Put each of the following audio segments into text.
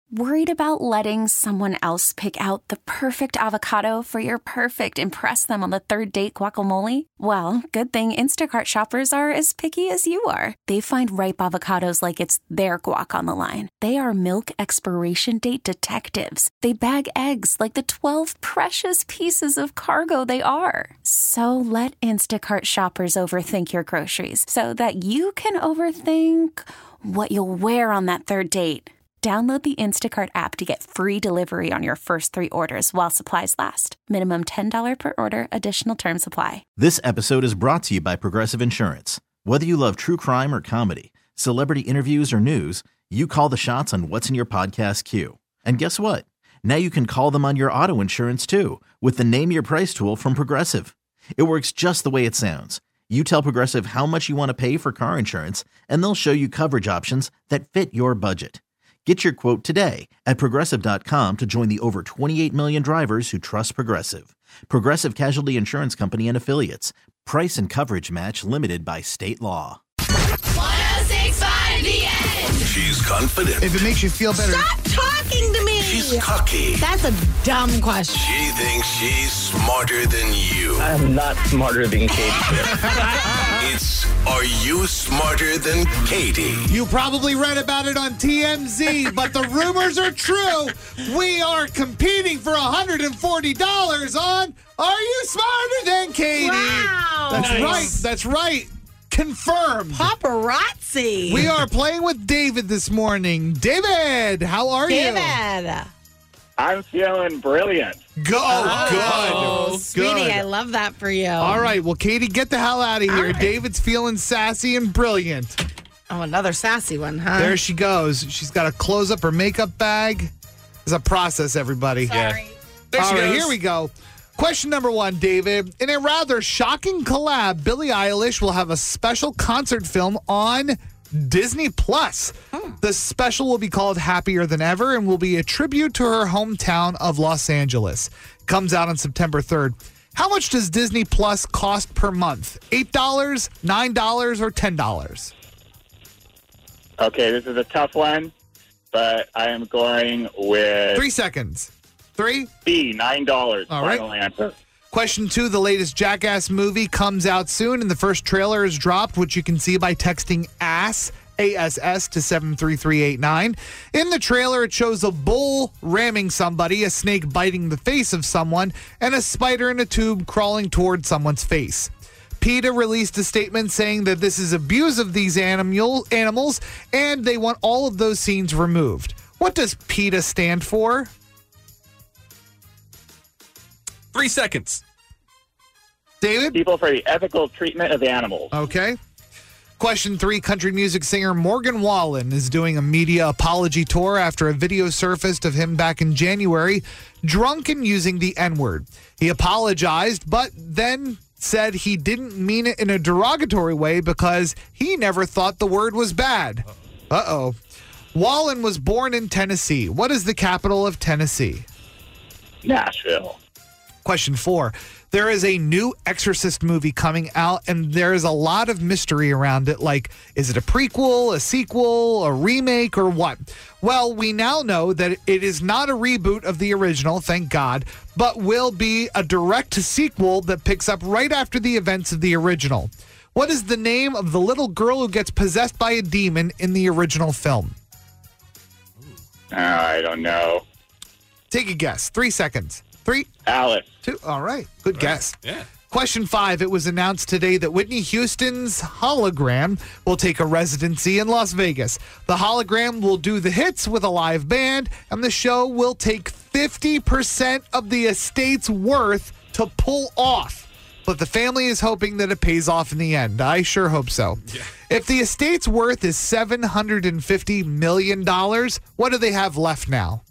Worried about letting someone else pick out the perfect avocado for your perfect impress them on the third date guacamole? Well, good thing Instacart shoppers are as picky as you are. They find ripe avocados like it's their guac on the line. They are milk expiration date detectives. They bag eggs like the 12 precious pieces of cargo they are. So let Instacart shoppers overthink your groceries so that you can overthink what you'll wear on that third date. Download the Instacart app to get free delivery on your first 3 orders while supplies last. Minimum $10 per order. Additional terms apply. This episode is brought to you by Progressive Insurance. Whether you love true crime or comedy, celebrity interviews or news, you call the shots on what's in your podcast queue. And guess what? Now you can call them on your auto insurance too with the Name Your Price tool from Progressive. It works just the way it sounds. You tell Progressive how much you want to pay for car insurance, and they'll show you coverage options that fit your budget. Get your quote today at Progressive.com to join the over 28 million drivers who trust Progressive. Progressive Casualty Insurance Company and Affiliates. Price and coverage match limited by state law. 106.5 The Edge. She's confident. If it makes you feel better. Stop talking to me. She's cocky. That's a dumb question. She thinks she's smarter than you. I'm not smarter than Katie. It's Are You Smarter Than Katie? You probably read about it on TMZ, but the rumors are true. We are competing for $140 on Are You Smarter Than Katie? Wow. That's right. Confirmed. Paparazzi. We are playing with David this morning. David, how are you? David. I'm feeling brilliant. Good. Sweetie, I love that for you. All right. Well, Katie, get the hell out of here. All right. David's feeling sassy and brilliant. Oh, another sassy one, huh? There she goes. She's got to close up her makeup bag. It's a process, everybody. Sorry. All right, here we go. Question number 1, David. In a rather shocking collab, Billie Eilish will have a special concert film on Disney Plus. The special will be called Happier Than Ever and will be a tribute to her hometown of Los Angeles. Comes out on September 3rd. How much does Disney Plus cost per month? $8, $9, or $10? Okay, this is a tough one, but I am going with 3 seconds. 3. B, $9. All right. Final answer. Question 2, the latest Jackass movie comes out soon, and the first trailer is dropped, which you can see by texting ASS, ASS, to 73389. In the trailer, it shows a bull ramming somebody, a snake biting the face of someone, and a spider in a tube crawling toward someone's face. PETA released a statement saying that this is abuse of these animals, and they want all of those scenes removed. What does PETA stand for? 3 seconds. David? People for the ethical treatment of animals. Okay. Question 3, country music singer Morgan Wallen is doing a media apology tour after a video surfaced of him back in January, drunk and using the N-word. He apologized, but then said he didn't mean it in a derogatory way because he never thought the word was bad. Uh-oh. Wallen was born in Tennessee. What is the capital of Tennessee? Nashville. Question 4. There is a new Exorcist movie coming out, and there is a lot of mystery around it. Like, is it a prequel, a sequel, a remake, or what? Well, we now know that it is not a reboot of the original, thank God, but will be a direct sequel that picks up right after the events of the original. What is the name of the little girl who gets possessed by a demon in the original film? I don't know. Take a guess. 3 seconds. 3, Alice. 2. All right. Good guess. Yeah. Question 5. It was announced today that Whitney Houston's hologram will take a residency in Las Vegas. The hologram will do the hits with a live band, and the show will take 50% of the estate's worth to pull off. But the family is hoping that it pays off in the end. I sure hope so. Yeah. If the estate's worth is $750 million, what do they have left now?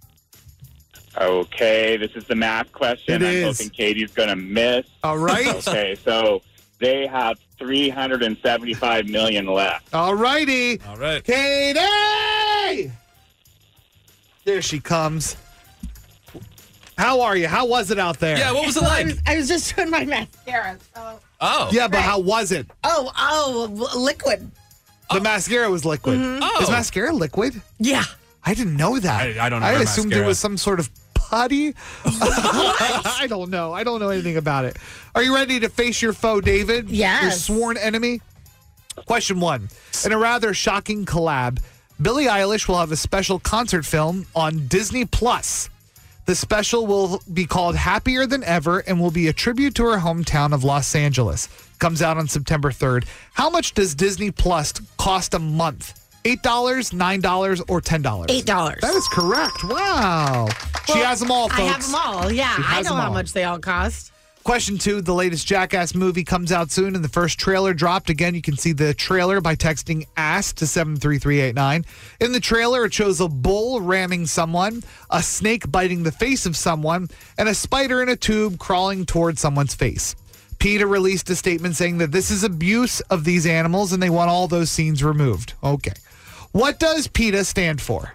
Okay, this is the math question. I'm hoping Katie's going to miss. All right. Okay, so they have $375 million left. All righty. All right. Katie! There she comes. How are you? How was it out there? Yeah, what was it like? I was just doing my mascara. So. Oh. Yeah, but how was it? Oh, liquid. The mascara was liquid. Oh. Is mascara liquid? Yeah. I didn't know that. I don't know. I about assumed mascara. it was some sort of putty. I don't know. I don't know anything about it. Are you ready to face your foe, David? Yes. Your sworn enemy? Question 1. In a rather shocking collab, Billie Eilish will have a special concert film on Disney+. The special will be called Happier Than Ever and will be a tribute to her hometown of Los Angeles. Comes out on September 3rd. How much does Disney Plus cost a month? $8, $9, or $10? $8. That is correct. Wow. She has them all, folks. I have them all. Yeah, She I has know them how all. much they all cost. Question 2, the latest Jackass movie comes out soon, and the first trailer dropped. Again, you can see the trailer by texting ASS to 73389. In the trailer, it shows a bull ramming someone, a snake biting the face of someone, and a spider in a tube crawling towards someone's face. PETA released a statement saying that this is abuse of these animals, and they want all those scenes removed. Okay. What does PETA stand for?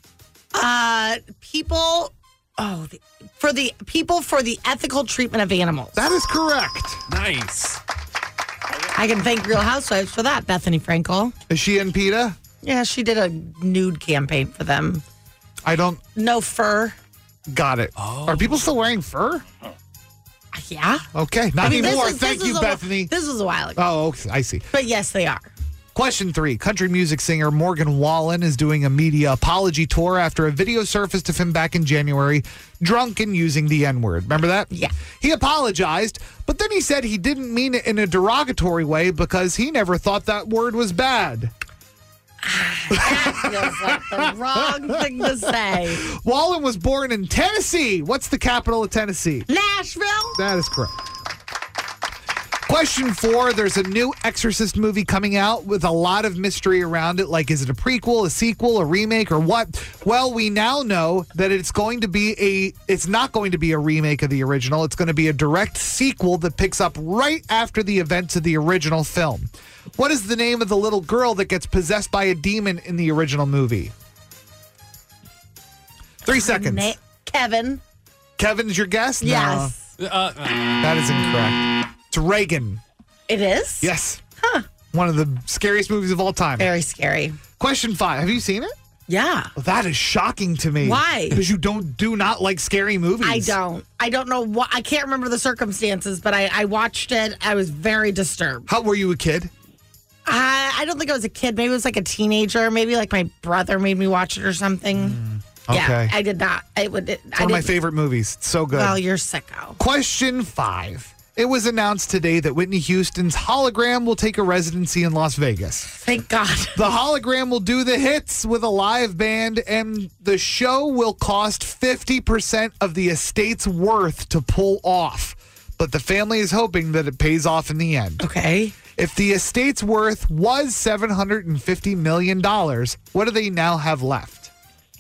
For the ethical treatment of animals. That is correct. Nice. I can thank Real Housewives for that, Bethany Frankel. Is she in PETA? Yeah, she did a nude campaign for them. I don't. No fur. Got it. Are people still wearing fur? Yeah. Okay, not anymore. this Thank you, Bethany. This was a while ago. Oh, okay, I see. But yes, they are. Question 3. Country music singer Morgan Wallen is doing a media apology tour after a video surfaced of him back in January, drunk and using the N-word. Remember that? Yeah. He apologized, but then he said he didn't mean it in a derogatory way because he never thought that word was bad. That feels like the wrong thing to say. Wallen was born in Tennessee. What's the capital of Tennessee? Nashville? That is correct. Question 4, there's a new Exorcist movie coming out with a lot of mystery around it. Like, is it a prequel, a sequel, a remake, or what? Well, we now know that it's not going to be a remake of the original. It's going to be a direct sequel that picks up right after the events of the original film. What is the name of the little girl that gets possessed by a demon in the original movie? 3 seconds. Kevin. Kevin's your guess? Yes. No, that is incorrect. It's Reagan. It is? Yes. Huh. One of the scariest movies of all time. Very scary. Question 5. Have you seen it? Yeah. Well, that is shocking to me. Why? Because you do not like scary movies. I don't know what. I can't remember the circumstances, but I watched it. I was very disturbed. How were you a kid? I don't think I was a kid. Maybe it was like a teenager. Maybe like my brother made me watch it or something. Okay. Yeah, I did not. It's one of my favorite movies. It's so good. Well, you're sicko. Question 5. It was announced today that Whitney Houston's hologram will take a residency in Las Vegas. Thank God. The hologram will do the hits with a live band, and the show will cost 50% of the estate's worth to pull off. But the family is hoping that it pays off in the end. Okay. If the estate's worth was $750 million, what do they now have left?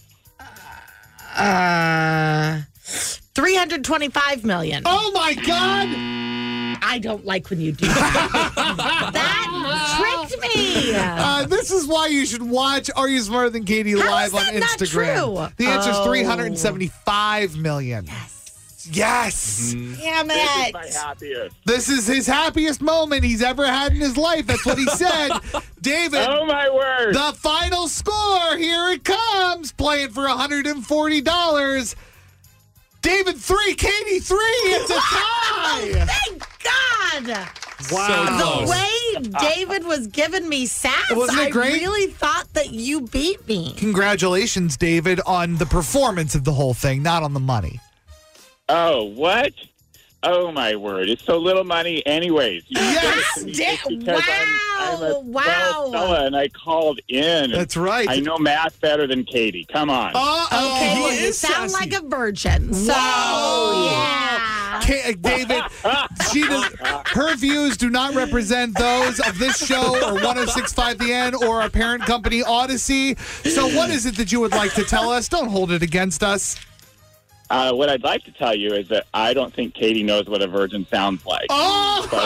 $325 million. Oh, my God! I don't like when you do that. That tricked me. This is why you should watch Are You Smarter Than Katie live on that not Instagram. true? The answer is $375 million. Yes. Damn it. My happiest. This is his happiest moment he's ever had in his life. That's what he said. David, Oh, my word. the final score. Here it comes. Playing for $140. David 3, Katie 3. It's a tie. Thank God. Wow. The way David was giving me sass, Wasn't it great? I really thought that you beat me. Congratulations, David, on the performance of the whole thing, not on the money. Oh, what? Oh, my word. It's so little money anyways. You Yes. said it to me just because I'm a Wow. 12 fella and I called in. That's right. I know math better than Katie. Come on. Uh-oh. Okay, He well, you is sound sassy. like a virgin. So, yeah. David, her views do not represent those of this show or 106.5 The End or our parent company, Odyssey. So what is it that you would like to tell us? Don't hold it against us. What I'd like to tell you is that I don't think Katie knows what a virgin sounds like. Oh! But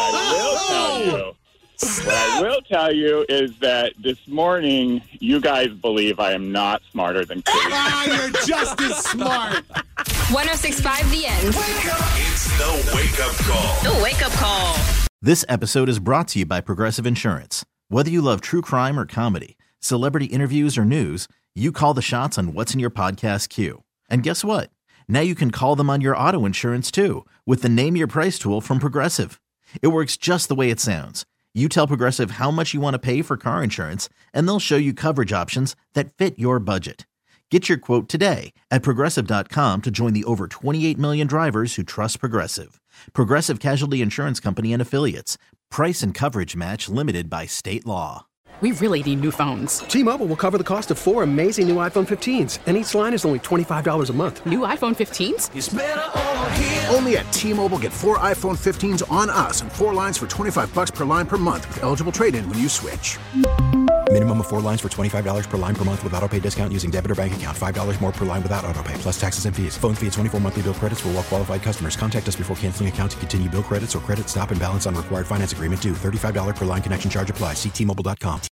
what I will tell you is that this morning, you guys believe I am not smarter than Katie. You're just as smart. 106.5 The End. It's the wake-up call. The wake-up call. This episode is brought to you by Progressive Insurance. Whether you love true crime or comedy, celebrity interviews or news, You call the shots on what's in your podcast queue. And guess what? Now you can call them on your auto insurance too with the Name Your Price tool from Progressive. It works just the way it sounds. You tell Progressive how much you want to pay for car insurance, and they'll show you coverage options that fit your budget. Get your quote today at Progressive.com to join the over 28 million drivers who trust Progressive. Progressive Casualty Insurance Company and Affiliates. Price and coverage match limited by state law. We really need new phones. T-Mobile will cover the cost of 4 amazing new iPhone 15s, and each line is only $25 a month. New iPhone 15s? It's better over here. Only at T-Mobile, get 4 iPhone 15s on us and 4 lines for $25 per line per month with eligible trade-in when you switch. Minimum of 4 lines for $25 per line per month with autopay discount using debit or bank account. $5 more per line without autopay, plus taxes and fees. Phone fee at 24 monthly bill credits for well-qualified customers. Contact us before canceling account to continue bill credits or credit stop and balance on required finance agreement due. $35 per line connection charge applies. See T-Mobile.com.